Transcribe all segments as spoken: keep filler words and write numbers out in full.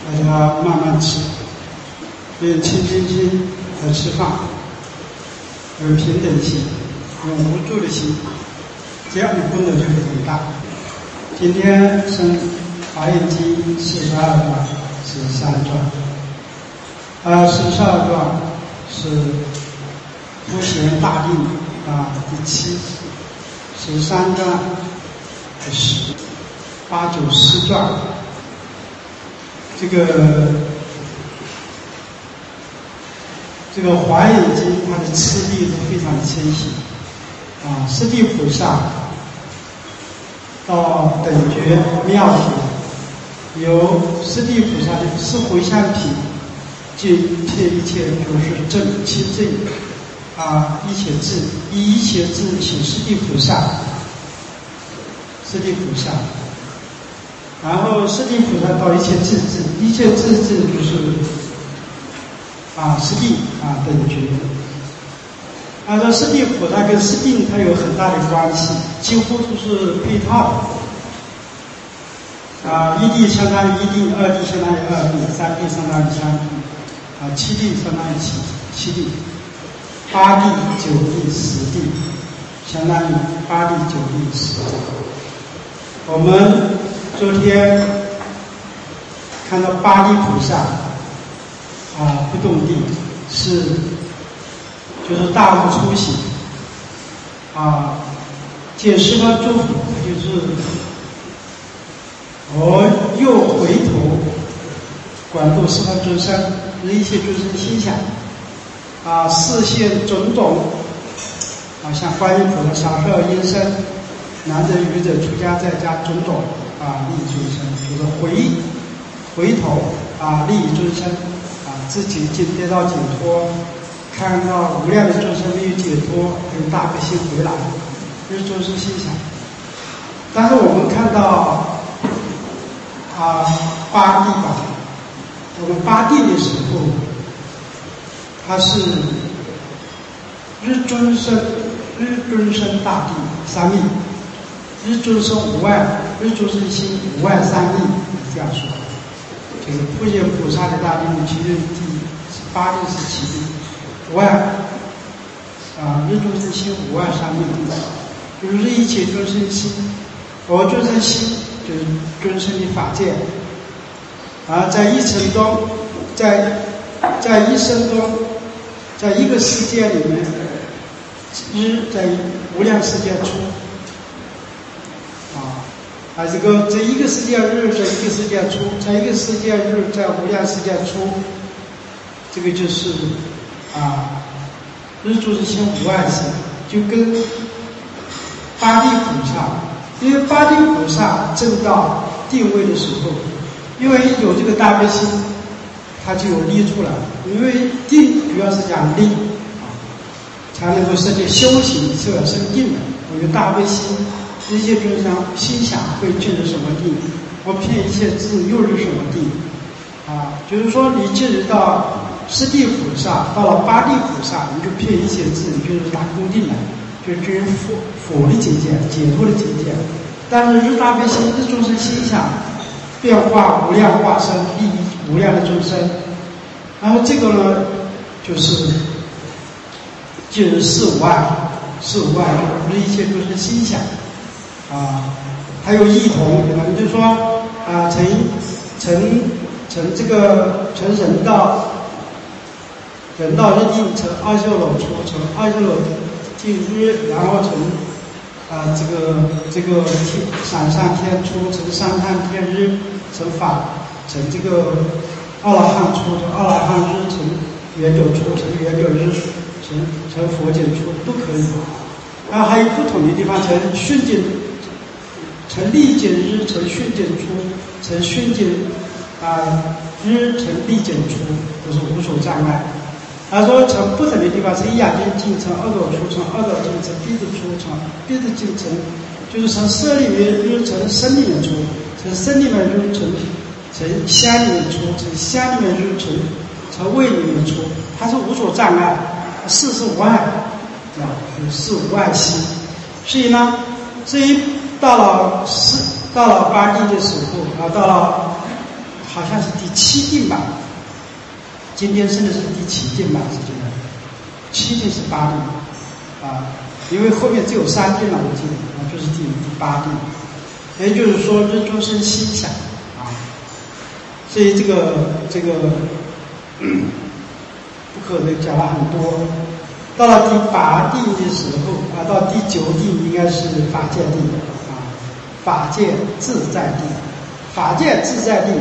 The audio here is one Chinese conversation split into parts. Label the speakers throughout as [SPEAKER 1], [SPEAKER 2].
[SPEAKER 1] 大家慢慢吃，用清净心来吃饭，有平等心，有无助的心，这样的功德就很大。今天生《华严经》四十二段、十三段，啊，四十二段是普贤大定啊第七，十三段第十，八九十段。这个这个《华严经》它的次第都非常的清晰啊，释地菩萨到等觉妙觉，由释地菩萨的四回向品，尽遍一切如是正清净啊，一切智以一切智起释地菩萨，释地菩萨。然后释地菩萨到一切智智，一切智智就是啊释地啊等觉。按照释地菩萨跟释定它有很大的关系，几乎都是配套的。啊，一地相当于一地，二地相当于二地，三地相当于三地，啊七地相当于七七地，八地、九地、十地相当于八地、九地、十地。我们昨天看到八地菩萨啊不动地是就是大悟初醒啊，见十方诸佛，就是我又回头观度十方众生，一切众生心想啊，视现种种啊，像观音菩萨享受音声，男者、女者、出家在家种种。啊，利益众生，就是回回头啊，利益众生啊，自己已经得到解脱，看到无量的众生没有解脱，有大悲心回来，这是众生心想。但是我们看到啊，八地吧，我们八地的时候，它是日尊生，日尊生大地三昧。日尊生无碍，日尊生心无碍三昧，这样说，就是普贤菩萨的大地其实第八地是七地，无碍啊，日尊生心无碍三昧，就是一切尊生心，而尊生心就是尊生的法界，啊，在一生中，在在一生中，在一个世界里面，日在无量世界出。啊，这个这一个世界日，在一个世界出，在一个世界日，在无量世界出，这个就是啊，日住是心无碍心，就跟八地菩萨，因为八地菩萨证到定位的时候，因为有这个大悲心，它就有力出来，因为定主要是讲力啊，才能够实现修行是要生定的，有大悲心。一切众生心想会进入什么地，我骗一切智又是什么地啊？就是说你进入到释地菩萨，到了八地菩萨，你就骗一切智，你就是打空定了，就进入佛佛的境界、解脱的境界。但是日大悲心，日众生心想变化无量化身，利益无量的众生。然后这个呢，就是进入四无碍，四无碍就是一切众生心想。啊，还有异同，对吧？你就说啊，从从从这个从人道人道日定，从阿修罗出，从阿修罗进日，然后从啊这个这个天闪上天出，从三探天日，从法从这个阿罗汉出，从阿罗汉日，从圆九出，从圆九日，从从佛界出都可以。然后还有不同的地方，从瞬间。从历减日，从迅减出，从迅减啊日，从历减出，都是无所障碍。他说从不同的地方，从眼睛进，从耳朵出，从耳朵进，从鼻子出，从鼻子进，从就是从色里面入，从身里面出，从身里面入，从从香里面出，从香里面入，从从胃里面出，它是无所障碍，事是无碍啊，是无碍心。所以呢，所以到了四到了八地的时候啊，到了好像是第七定吧。今天生的是第七定吧，是这样。七定是八定啊，因为后面只有三定了，我记得啊，就是第第八定。也就是说，日中生心想啊，所以这个这个。嗯不可能讲了很多，到了第八定的时候啊，到第九定应该是法界定啊，法界自在定，法界自在定，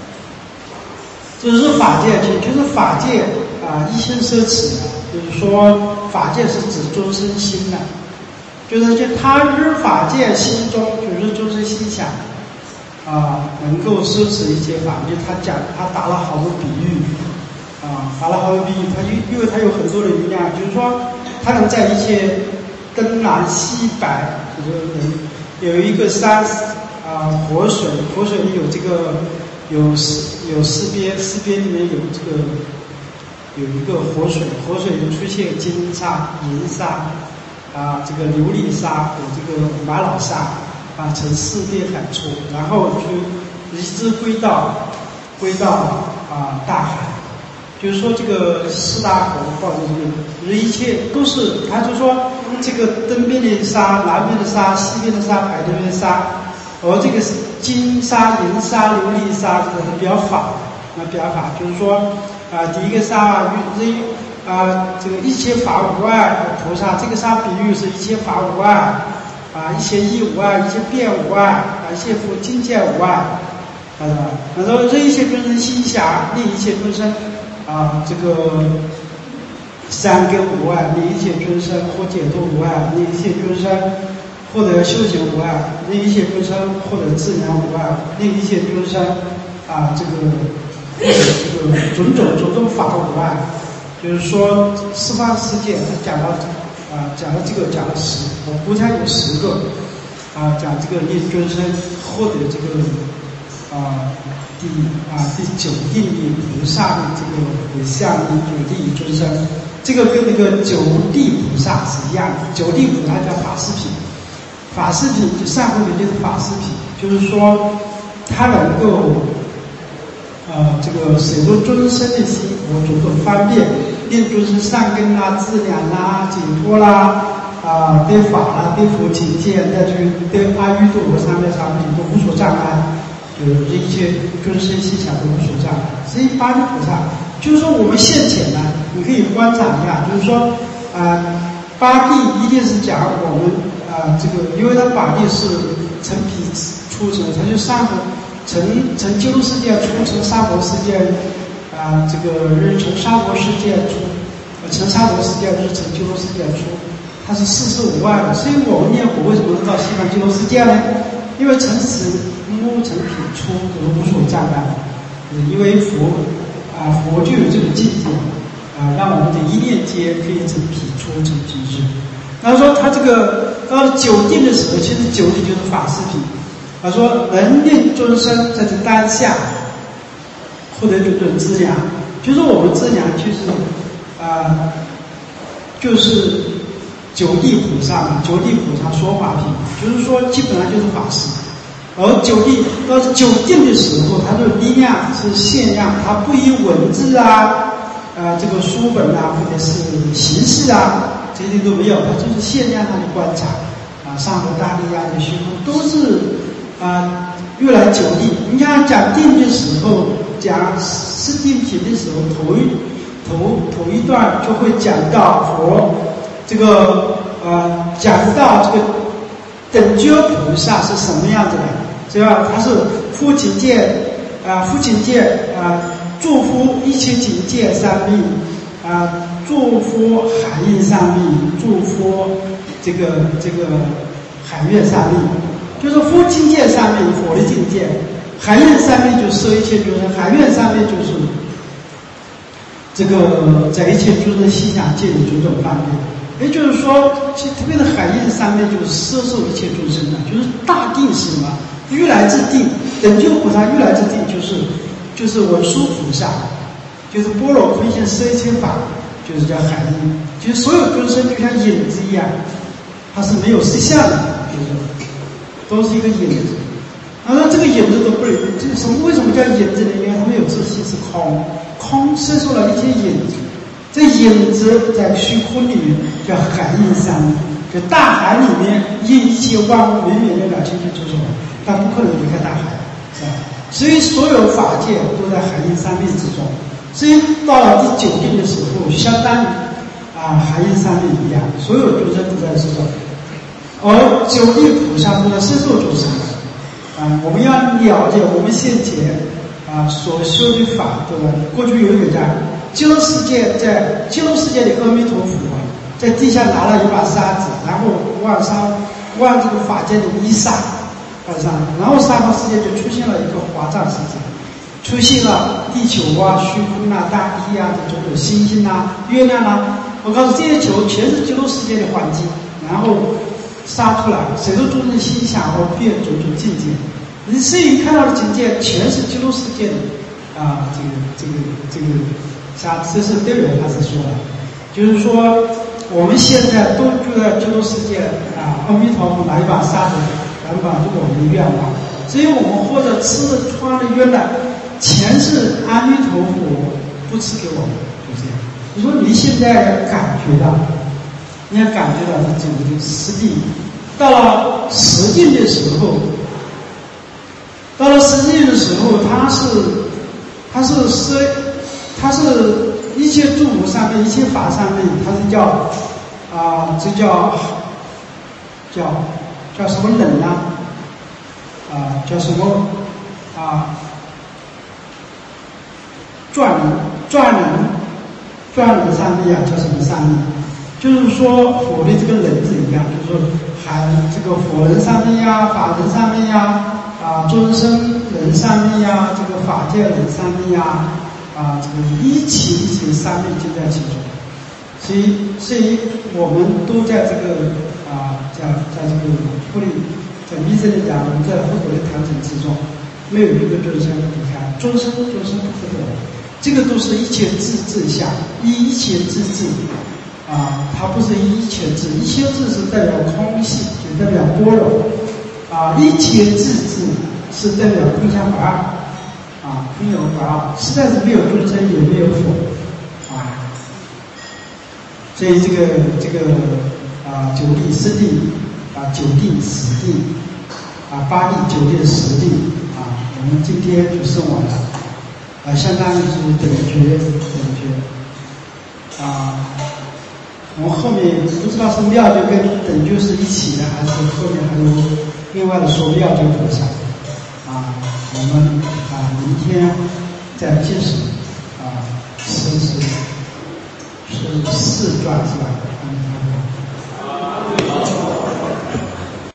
[SPEAKER 1] 就是法界定，就是法界啊，一心奢侈，就是说法界是指众生心的，就是就他日法界心中，就是众生心想啊，能够奢侈一切法，就他讲他打了好多比喻。啊，打了好多比喻，它因因为它有很多的力量，就是说，它能在一切灯蓝西白，就是有一个山啊，活水，活水里有这个有四有四边，四边里面有这个有一个活水，活水里出现金沙、银沙啊，这个琉璃沙，有这个玛瑙沙啊，呈四边海出，然后就一直归到归到啊大海。就是说，这个四大河抱着这个，一切都是，他就说这个东边的沙、南边的沙、西边的沙、海边的沙，而这个金沙、银沙、琉璃沙，这个是表法啊，表法就是说啊，第一个沙啊，啊，这个一切法无碍，菩萨这个沙比喻是一切法无碍啊，一切义无碍，一切变无碍啊，一切佛境界无碍啊，他说这一切众生心想，令一切众生。啊，这个三根无碍，令一切众生获解脱无碍，令一切众生获得修行无碍，令一切众生获得自然无碍，令一切众生啊，这个这个种种种种法无碍。就是说，十方世界他讲了啊，讲了这个讲了十，我估计有十个啊，讲这个令众生获得这个啊。第啊第九定力菩萨的这个相应九地众生，这个跟那个九地菩萨是一样的。九地菩萨叫法师品，法师品就上回就是法师品，就是说他能够呃这个使用众生的心佛种种方便，令众生善根啦、自量啦、解脱啦啊、对法啦、对佛境界，再去对阿耨多罗三藐三菩提都无所障碍。就是一切众生心想都无所障碍，所以八地菩萨就是说我们现前呢，你可以观察一下，就是说啊、呃，八地一定是讲我们啊、呃、这个，因为它法地是成皮出成，它就上合成成极乐世界出，成沙婆世界啊、呃、这个日成沙婆世界出，成沙婆世界日成极乐世界出，它是四十五万的，所以我们念佛为什么能到西方极乐世界呢？因为成实木成品出都无所障碍，因为佛啊佛就有这个境界啊，让我们的一念间可以成品出成品质。然后说他这个到了九定的时候，其实九定就是法师品。他说能令众生在这当下获得种种资粮，就是我们资粮就是啊，就是九地菩萨嘛，九地菩萨说法品，就是说基本上就是法师。而九地到九定的时候，它的力量是限量，它不以文字啊、呃这个书本啊，或者是形式啊，这些都没有，它就是限量它的观察啊，上合大地啊，虚空都是啊，越来九地。你看讲定的时候，讲四定品的时候，头一头头一段就会讲到佛这个呃，讲到这个等觉菩萨是什么样子的。对吧？他是复境界啊，复境界啊，祝福一切境界三命啊，祝福海印三命，祝福这个这个海月三命，就是复境界三命，佛的境界；海印三命就是摄一切众生，海月三命就是这个在一切众生心想界的种种方面。也就是说，其特别的海印三命就是摄受一切众生的，就是大定是什么？如来之定，等觉菩萨如来之定就是就是文殊菩萨，就是般若空性摄一切法，就是叫海印，就是所有众生就像影子一样，它是没有实相的，就是都是一个影子。 他说这个影子都不是，这什么？为什么叫影子呢？因为它没有自性，是空，空生出了一些影子。这影子在虚空里面叫海印三昧，就大海里面印一切万物远远的了清清楚楚，但不可能离开大海，是吧？所以所有法界都在海印三昧之中。所以到了第九定的时候，相当于啊海印三昧一样，所有众生都在之中。而九地菩萨都在身受诸生啊，我们要了解我们现前啊所修的法，对吧？过去有一个讲，极乐世界在极乐世界的阿弥陀佛啊，在地下拿了一把沙子，然后往上往这个法界里一撒，往上，然后三方世界就出现了一个华藏世界，出现了地球啊、虚空啊、大地啊这种种星星啊、月亮啊。我告诉这些球全是极乐世界的环境，然后杀出来，谁都众生心想而变种种境界。你摄影看到的境界全是极乐世界的啊，这个这个这个，像这是对人他是说的，就是说我们现在都住在极乐世界啊，阿弥陀佛拿一把沙子来满足我们的愿望，所以我们或者吃的穿的用的全是阿弥陀佛不赐给我们，就这样。你说你现在感觉到，你要感觉到这整个的实地，到了实境的时候，到了实境的时候，它是，它是是，它是一切诸佛上面，一切法上面，它是叫啊、呃，这叫叫叫什么冷呢？啊、呃，叫什么啊？转转能转能上面啊，叫什么上面？就是说佛的这个人字一样，就是说含这个佛人上面呀、法人上面呀、啊众生人上面呀、这个法界人上面呀、啊这个一切一切三昧就在其中。所以，所以我们都在这个啊，在在这个处理，在密宗里讲，我们在佛陀的坛城之中，没有一个众生离开，众生众生不可得，这个都是一切智智相，一切智智。啊，它不是一切智，一切智是代表空性，就代表般若。啊，一切智智是代表空相不二，啊，空有不二，实在是没有众生，也没有佛，啊。所以这个这个啊，九地十地啊，九地十地啊，八地九地十地啊，我们今天就说完了，啊，相当于是等觉等觉啊。我们后面不知道是妙觉跟等觉是一起的，还是后面还有另外的说妙觉菩萨啊。我们啊明天再继续啊，是是是四转是吧？嗯。